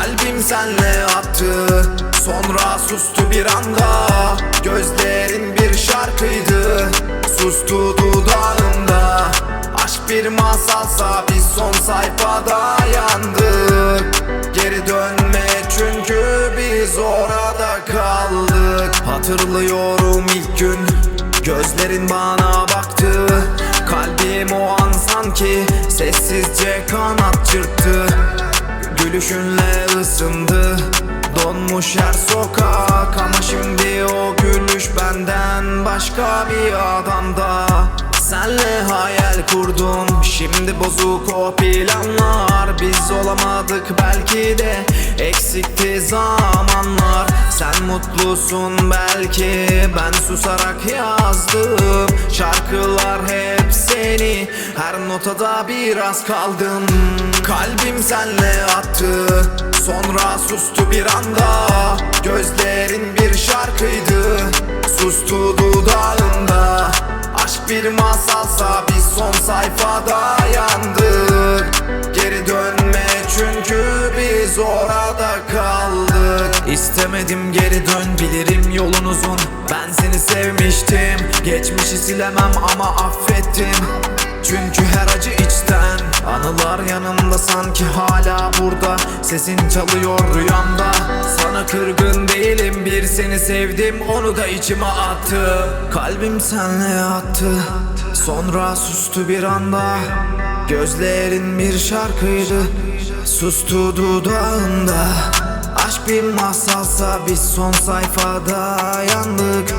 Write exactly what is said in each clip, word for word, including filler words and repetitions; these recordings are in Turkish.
Kalbim senle attı, sonra sustu bir anda. Gözlerin bir şarkıydı, sustu dudağında. Aşk bir masalsa biz son sayfada yandık. Geri dönme çünkü biz orada kaldık. Hatırlıyorum ilk gün gözlerin bana baktı. Kalbim o an sanki sessizce kanat çırptı. Gülüşünle ısındı donmuş her sokak. Ama şimdi o gülüş benden başka bir adamda. Senle hayal kurdum, şimdi bozuk o planlar. Biz olamadık belki de eksikti zamanlar. Sen mutlusun belki, ben susarak yazdım. Şarkılar hep seni, her notada biraz kaldım. Kalbim senle attı, sonra sustu bir anda. Gözlerin bir şarkıydı, sustu dudağında. Aşk bir masalsa biz son sayfada yandık. Geri dönme çünkü biz orada kaldık. İstemedim geri dön, bilirim yolun uzun. Ben seni sevmiştim, geçmişi silemem ama affettim. Çünkü her acı içten, anılar yanımda sanki hala burada. Sesin çalıyor rüyamda. Sana kırgın değilim, bir seni sevdim, onu da içime attım. Kalbim senle attı, sonra sustu bir anda. Gözlerin bir şarkıydı, sustu dudağında. Aşk bir masalsa biz son sayfada yandık.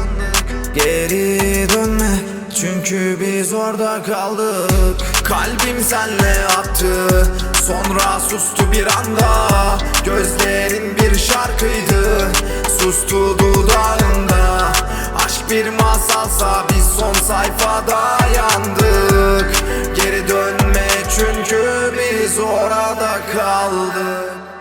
Geri dönme çünkü biz orada kaldık. Kalbim senle attı, sonra sustu bir anda. Gözlerin bir şarkıydı, sustu dudağında. Aşk bir masalsa biz son sayfada yandık. Geri dönme çünkü biz orada kaldık.